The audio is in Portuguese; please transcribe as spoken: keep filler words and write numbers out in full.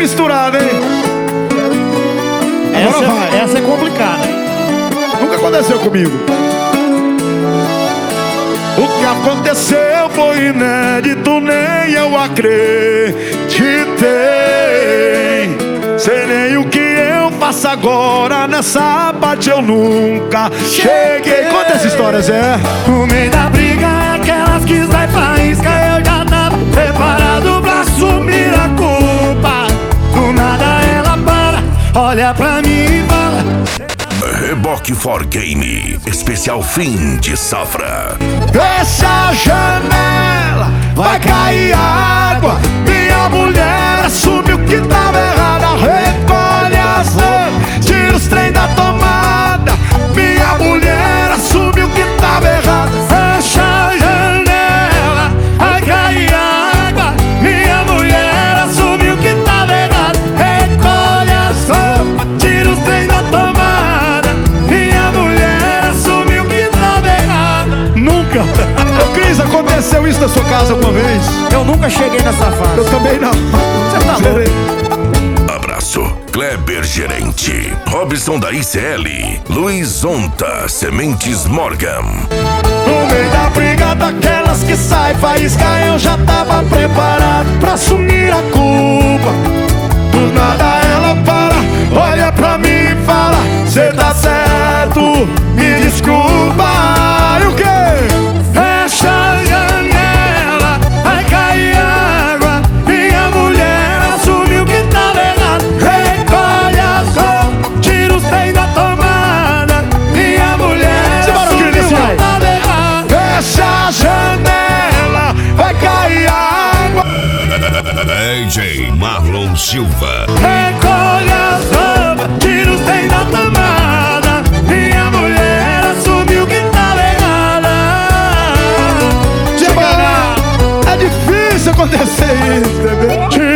misturada, hein? Essa, Agora vai. essa é complicada, hein? Nunca aconteceu comigo. O que aconteceu foi inédito, nem eu acreditei. Sei nem o que eu faço agora, nessa parte eu nunca cheguei. Conta essa história, Zé. No meio da briga, aquelas que sai faísca, eu já tava preparado pra assumir a culpa. Do nada ela para, olha pra mim e fala: Reboque for Game, especial fim de safra. Essa janela vai cair água. Minha mulher assumiu que tava errada. Recolhe as roupas, tira os trem da tomada. Minha mulher assumiu que tava errada. fecha a janela, vai cair água. Minha mulher assumiu que tava errado. Recolhe as roupas, tira os trem da tomada. Minha mulher assumiu que tava errado. Nunca. Ô Cris, aconteceu isso na sua casa alguma vez? Eu nunca cheguei nessa fase. Eu também não. Você tá Zerei. Abraço, Kleber Gerente, Robson da I C L, Luiz Onta, Sementes Morgan. No meio da briga daquelas que sai faísca, eu já tava preparado pra assumir a culpa. Do nada ela para, olha pra mim e fala: cê tá certo, me desculpa. E o quê? Fecha a janela, vai cair água. Minha mulher assumiu que tava errado. Recolhe as roupas, tira os trem da tomada. Minha mulher Simbora, assumiu Cris, que vai. tava errado. Fecha a janela, vai cair água. D J Marlon Silva. Recolhe as roupas, tira os trem da tomada. Minha mulher assumiu que tava errada. Simbora. É difícil acontecer isso, bebê.